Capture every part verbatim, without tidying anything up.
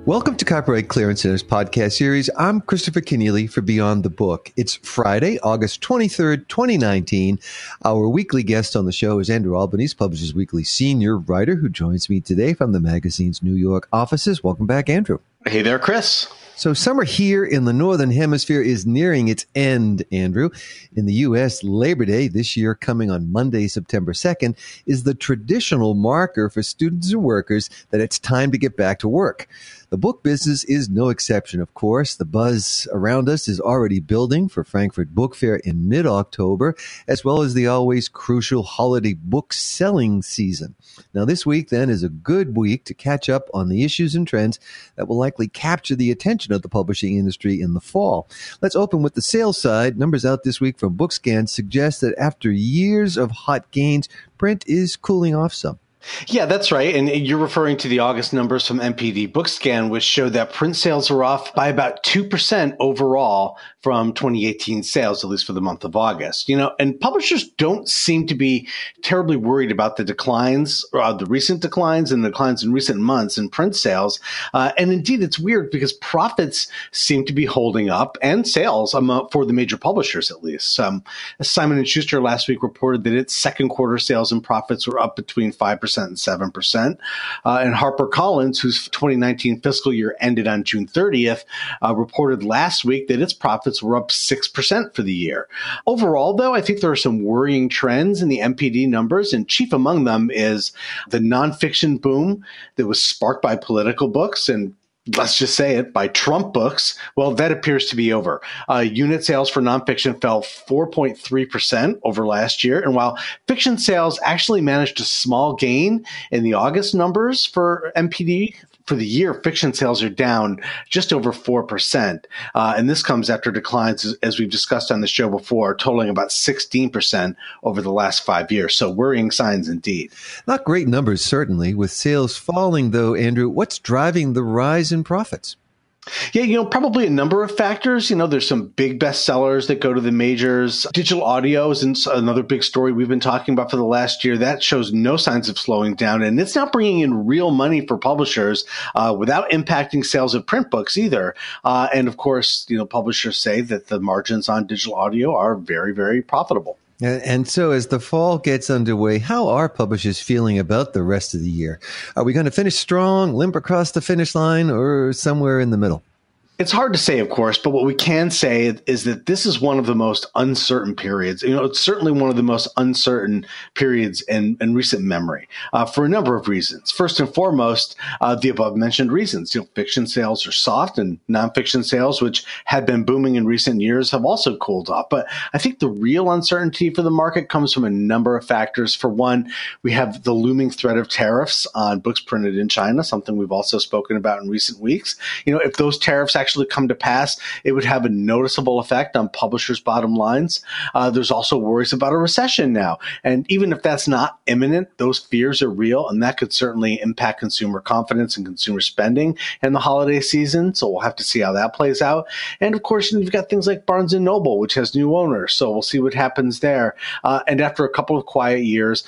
Welcome to Copyright Clearance Center's podcast series. I'm Christopher Kenneally for Beyond the Book. It's Friday, August twenty-third, twenty nineteen. Our weekly guest on the show is Andrew Albanese, Publishers Weekly senior writer, who joins me today from the magazine's New York offices. Welcome back, Andrew. Hey there, Chris. So summer here in the Northern Hemisphere is nearing its end, Andrew. In the U S, Labor Day, this year coming on Monday, September second, is the traditional marker for students and workers that it's time to get back to work. The book business is no exception, of course. The buzz around us is already building for Frankfurt Book Fair in mid-October, as well as the always crucial holiday book selling season. Now, this week, then, is a good week to catch up on the issues and trends that will likely capture the attention of the publishing industry in the fall. Let's open with the sales side. Numbers out this week from BookScan suggest that after years of hot gains, print is cooling off some. Yeah, that's right. And you're referring to the August numbers from N P D BookScan, which showed that print sales are off by about two percent overall from twenty eighteen sales, at least for the month of August. You know, and publishers don't seem to be terribly worried about the declines, or uh, the recent declines and the declines in recent months in print sales. Uh, and indeed, it's weird because profits seem to be holding up, and sales um, for the major publishers, at least. Um, Simon and Schuster last week reported that its second quarter sales and profits were up between five percent and seven percent. Uh, and HarperCollins, whose twenty nineteen fiscal year ended on June thirtieth, uh, reported last week that its profits were up six percent for the year. Overall, though, I think there are some worrying trends in the N P D numbers, and chief among them is the nonfiction boom that was sparked by political books and, let's just say it, by Trump books. Well, that appears to be over. Uh, unit sales for nonfiction fell four point three percent over last year. And while fiction sales actually managed a small gain in the August numbers for N P D, for the year, fiction sales are down just over four percent. Uh, and this comes after declines, as, as we've discussed on the show before, totaling about sixteen percent over the last five years. So worrying signs indeed. Not great numbers, certainly. With sales falling, though, Andrew, what's driving the rise in profits? Yeah, you know, probably a number of factors. You know, there's some big bestsellers that go to the majors. Digital audio is another big story we've been talking about for the last year. That shows no signs of slowing down, and it's not bringing in real money for publishers uh, without impacting sales of print books either. Uh, and of course, you know, publishers say that the margins on digital audio are very, very profitable. And so as the fall gets underway, how are publishers feeling about the rest of the year? Are we going to finish strong, limp across the finish line, or somewhere in the middle? It's hard to say, of course, but what we can say is that this is one of the most uncertain periods. You know, it's certainly one of the most uncertain periods in, in recent memory uh, for a number of reasons. First and foremost, uh, the above mentioned reasons. You know, fiction sales are soft, and nonfiction sales, which had been booming in recent years, have also cooled off. But I think the real uncertainty for the market comes from a number of factors. For one, we have the looming threat of tariffs on books printed in China, something we've also spoken about in recent weeks. You know, if those tariffs actually actually come to pass, it would have a noticeable effect on publishers' bottom lines. Uh, there's also worries about a recession now. And even if that's not imminent, those fears are real, and that could certainly impact consumer confidence and consumer spending in the holiday season. So we'll have to see how that plays out. And of course, you've got things like Barnes and Noble, which has new owners. So we'll see what happens there. Uh, and after a couple of quiet years,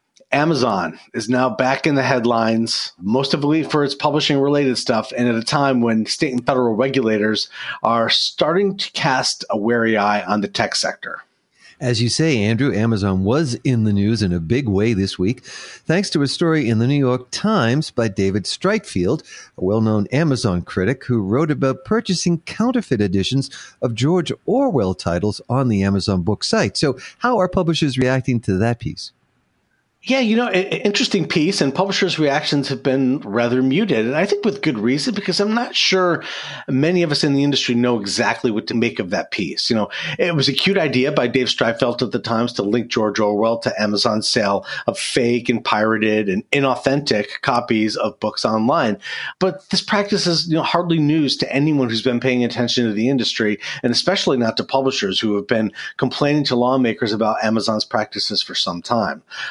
Amazon is now back in the headlines, most of it for its publishing-related stuff, and at a time when state and federal regulators are starting to cast a wary eye on the tech sector. As you say, Andrew, Amazon was in the news in a big way this week, thanks to a story in the New York Times by David Streitfeld, a well-known Amazon critic who wrote about purchasing counterfeit editions of George Orwell titles on the Amazon book site. So how are publishers reacting to that piece? Yeah, you know, an interesting piece, and publishers' reactions have been rather muted. And I think with good reason, because I'm not sure many of us in the industry know exactly what to make of that piece. You know, it was a cute idea by Dave Streitfeld at the Times to link George Orwell to Amazon's sale of fake and pirated and inauthentic copies of books online. But this practice is, you know, hardly news to anyone who's been paying attention to the industry, and especially not to publishers who have been complaining to lawmakers about Amazon's practices for some time. But it was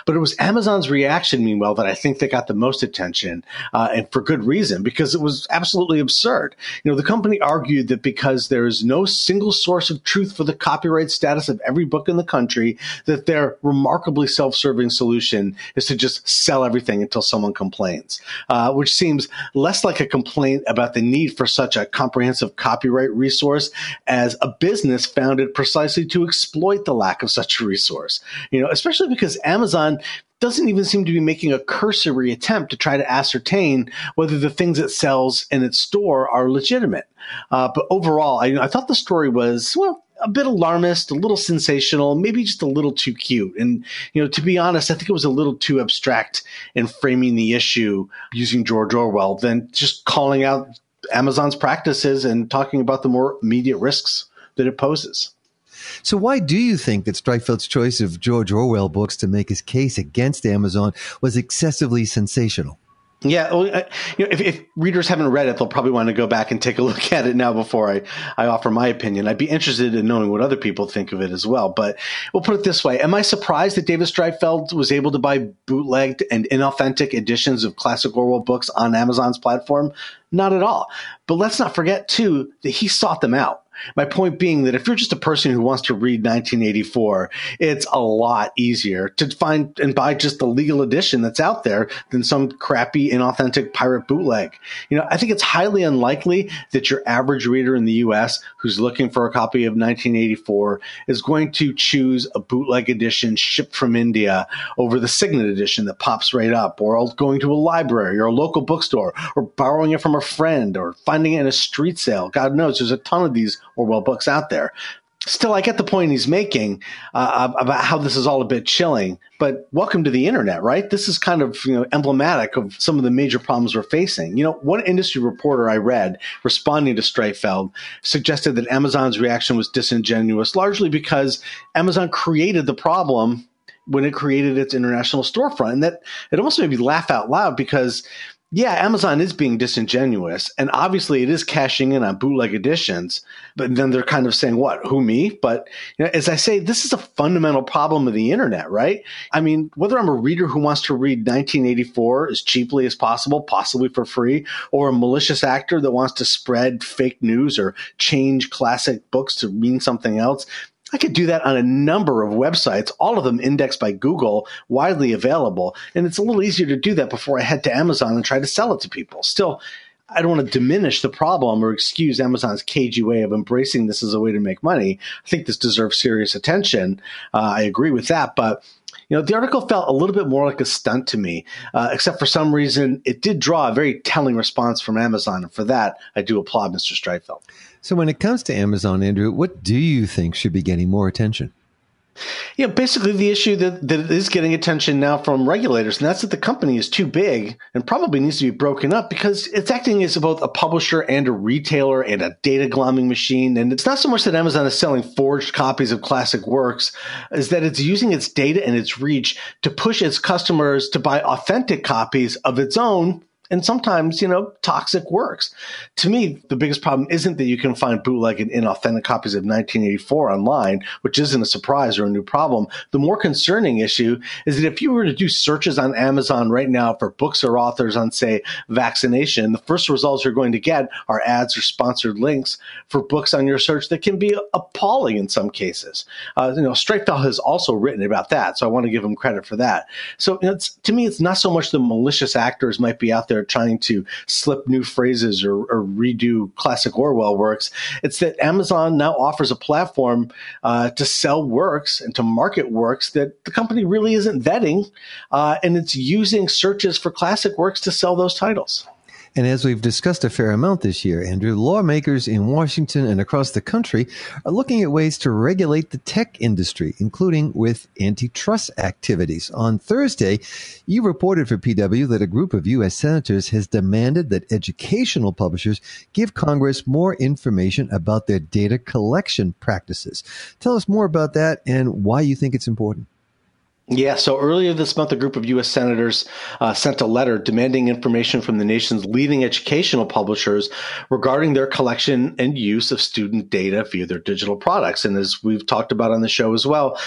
Amazon's reaction, meanwhile, that I think that got the most attention, uh, and for good reason, because it was absolutely absurd. You know, the company argued that because there is no single source of truth for the copyright status of every book in the country, that their remarkably self-serving solution is to just sell everything until someone complains, uh, which seems less like a complaint about the need for such a comprehensive copyright resource as a business founded precisely to exploit the lack of such a resource. You know, especially because Amazon doesn't even seem to be making a cursory attempt to try to ascertain whether the things it sells in its store are legitimate. Uh, but overall, I, I thought the story was, well, a bit alarmist, a little sensational, maybe just a little too cute. And, you know, to be honest, I think it was a little too abstract in framing the issue using George Orwell than just calling out Amazon's practices and talking about the more immediate risks that it poses. So why do you think that Streitfeld's choice of George Orwell books to make his case against Amazon was excessively sensational? Yeah, well, you know, if, if readers haven't read it, they'll probably want to go back and take a look at it now before I, I offer my opinion. I'd be interested in knowing what other people think of it as well. But we'll put it this way. Am I surprised that David Streitfeld was able to buy bootlegged and inauthentic editions of classic Orwell books on Amazon's platform? Not at all. But let's not forget, too, that he sought them out. My point being that if you're just a person who wants to read nineteen eighty-four, it's a lot easier to find and buy just the legal edition that's out there than some crappy, inauthentic pirate bootleg. You know, I think it's highly unlikely that your average reader in the U S who's looking for a copy of nineteen eighty-four is going to choose a bootleg edition shipped from India over the Signet edition that pops right up, or going to a library or a local bookstore, or borrowing it from a friend, or finding it in a street sale. God knows, there's a ton of these Orwell books out there. Still, I get the point he's making uh, about how this is all a bit chilling, but welcome to the internet, right? This is kind of, you know, emblematic of some of the major problems we're facing. You know, one industry reporter I read responding to Streitfeld suggested that Amazon's reaction was disingenuous, largely because Amazon created the problem when it created its international storefront. And that it almost made me laugh out loud because, yeah, Amazon is being disingenuous, and obviously it is cashing in on bootleg editions, but then they're kind of saying, what, who, me? But you know, as I say, this is a fundamental problem of the internet, right? I mean, whether I'm a reader who wants to read nineteen eighty-four as cheaply as possible, possibly for free, or a malicious actor that wants to spread fake news or change classic books to mean something else, I could do that on a number of websites, all of them indexed by Google, widely available. And it's a little easier to do that before I head to Amazon and try to sell it to people. Still, I don't want to diminish the problem or excuse Amazon's cagey way of embracing this as a way to make money. I think this deserves serious attention. Uh, I agree with that. But you know, the article felt a little bit more like a stunt to me, uh, except for some reason it did draw a very telling response from Amazon. And for that, I do applaud Mister Streitfeld. So when it comes to Amazon, Andrew, what do you think should be getting more attention? Yeah, basically the issue that, that is getting attention now from regulators, and that's that the company is too big and probably needs to be broken up because it's acting as both a publisher and a retailer and a data glomming machine. And it's not so much that Amazon is selling forged copies of classic works, is that it's using its data and its reach to push its customers to buy authentic copies of its own and sometimes, you know, toxic works. To me, the biggest problem isn't that you can find bootleg and inauthentic copies of nineteen eighty-four online, which isn't a surprise or a new problem. The more concerning issue is that if you were to do searches on Amazon right now for books or authors on, say, vaccination, the first results you're going to get are ads or sponsored links for books on your search that can be appalling in some cases. Uh, you know, Streitfeld has also written about that, so I want to give him credit for that. So you know, it's, to me, it's not so much the malicious actors might be out there trying to slip new phrases or, or redo classic Orwell works. It's that Amazon now offers a platform uh, to sell works and to market works that the company really isn't vetting, uh, and it's using searches for classic works to sell those titles. And as we've discussed a fair amount this year, Andrew, lawmakers in Washington and across the country are looking at ways to regulate the tech industry, including with antitrust activities. On Thursday, you reported for P W that a group of U S senators has demanded that educational publishers give Congress more information about their data collection practices. Tell us more about that and why you think it's important. Yeah, so earlier this month, a group of U S senators uh, sent a letter demanding information from the nation's leading educational publishers regarding their collection and use of student data via their digital products. And as we've talked about on the show as well,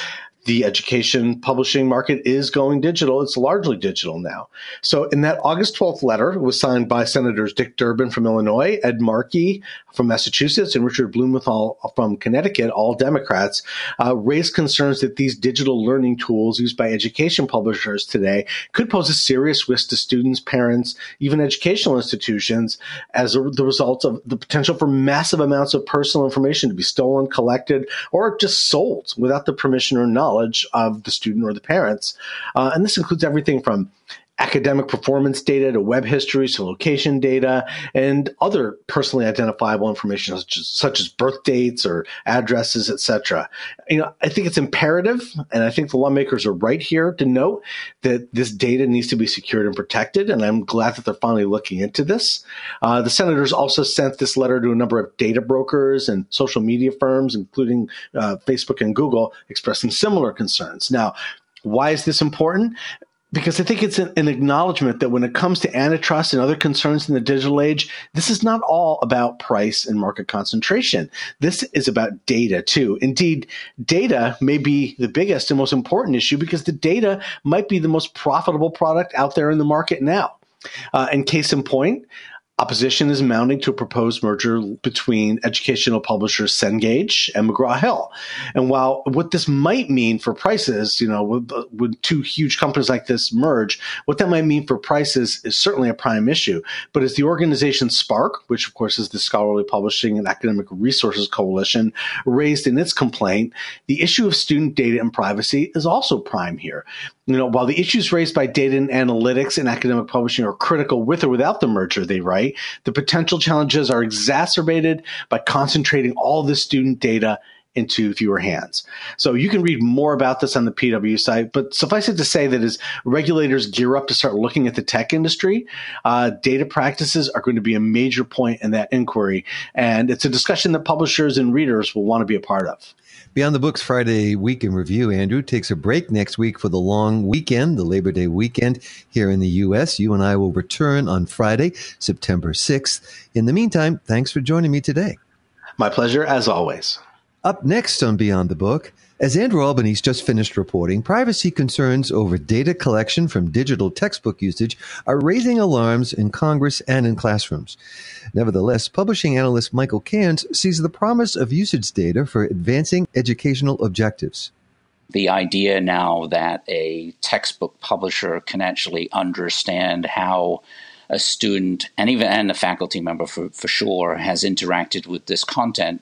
the education publishing market is going digital. It's largely digital now. So in that August twelfth letter, it was signed by Senators Dick Durbin from Illinois, Ed Markey from Massachusetts, and Richard Blumenthal from Connecticut, all Democrats, uh, raised concerns that these digital learning tools used by education publishers today could pose a serious risk to students, parents, even educational institutions as a, the result of the potential for massive amounts of personal information to be stolen, collected, or just sold without the permission or knowledge of the student or the parents. Uh, and this includes everything from academic performance data to web histories to location data and other personally identifiable information such as, such as birth dates or addresses, et cetera. You know, I think it's imperative, and I think the lawmakers are right here to note that this data needs to be secured and protected, and I'm glad that they're finally looking into this. Uh, the senators also sent this letter to a number of data brokers and social media firms, including uh, Facebook and Google, expressing similar concerns. Now, why is this important? Because I think it's an, an acknowledgement that when it comes to antitrust and other concerns in the digital age, this is not all about price and market concentration. This is about data too. Indeed, data may be the biggest and most important issue because the data might be the most profitable product out there in the market now. Uh, and case in point, opposition is mounting to a proposed merger between educational publishers Cengage and McGraw-Hill. And while what this might mean for prices, you know, with, with two huge companies like this merge, what that might mean for prices is certainly a prime issue. But as the organization Spark, which of course is the Scholarly Publishing and Academic Resources Coalition, raised in its complaint, the issue of student data and privacy is also prime here. You know, while the issues raised by data and analytics in academic publishing are critical with or without the merger, they write, the potential challenges are exacerbated by concentrating all the student data into fewer hands. So you can read more about this on the P W site, but suffice it to say that as regulators gear up to start looking at the tech industry, uh, data practices are going to be a major point in that inquiry. And it's a discussion that publishers and readers will want to be a part of. Beyond the Books Friday Week in Review, Andrew, takes a break next week for the long weekend, the Labor Day weekend here in the U S. You and I will return on Friday, September sixth. In the meantime, thanks for joining me today. My pleasure, as always. Up next on Beyond the Book, as Andrew Albanese just finished reporting, privacy concerns over data collection from digital textbook usage are raising alarms in Congress and in classrooms. Nevertheless, publishing analyst Michael Cairns sees the promise of usage data for advancing educational objectives. The idea now that a textbook publisher can actually understand how a student and even and a faculty member for, for sure has interacted with this content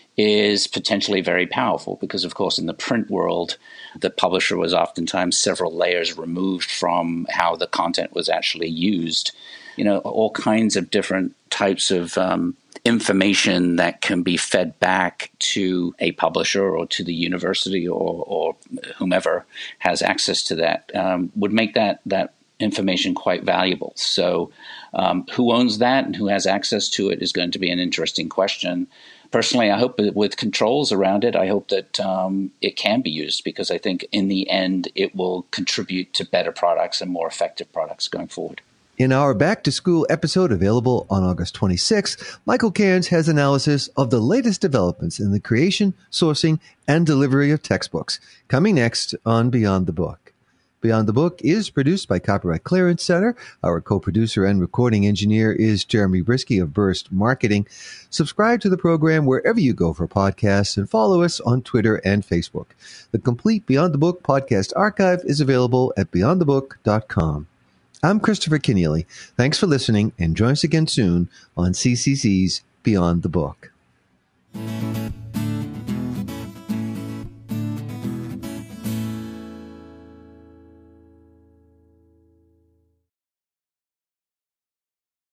is potentially very powerful because, of course, in the print world, the publisher was oftentimes several layers removed from how the content was actually used. You know, all kinds of different types of um, information that can be fed back to a publisher or to the university or, or whomever has access to that um, would make that that information quite valuable. So um, who owns that and who has access to it is going to be an interesting question. Personally, I hope that with controls around it, I hope that um, it can be used because I think in the end it will contribute to better products and more effective products going forward. In our Back to School episode available on August twenty-sixth, Michael Cairns has analysis of the latest developments in the creation, sourcing, and delivery of textbooks. Coming next on Beyond the Book. Beyond the Book is produced by Copyright Clearance Center. Our co-producer and recording engineer is Jeremy Brisky of Burst Marketing. Subscribe to the program wherever you go for podcasts and follow us on Twitter and Facebook. The complete Beyond the Book podcast archive is available at beyond the book dot com. I'm Christopher Kenneally. Thanks for listening and join us again soon on C C C's Beyond the Book.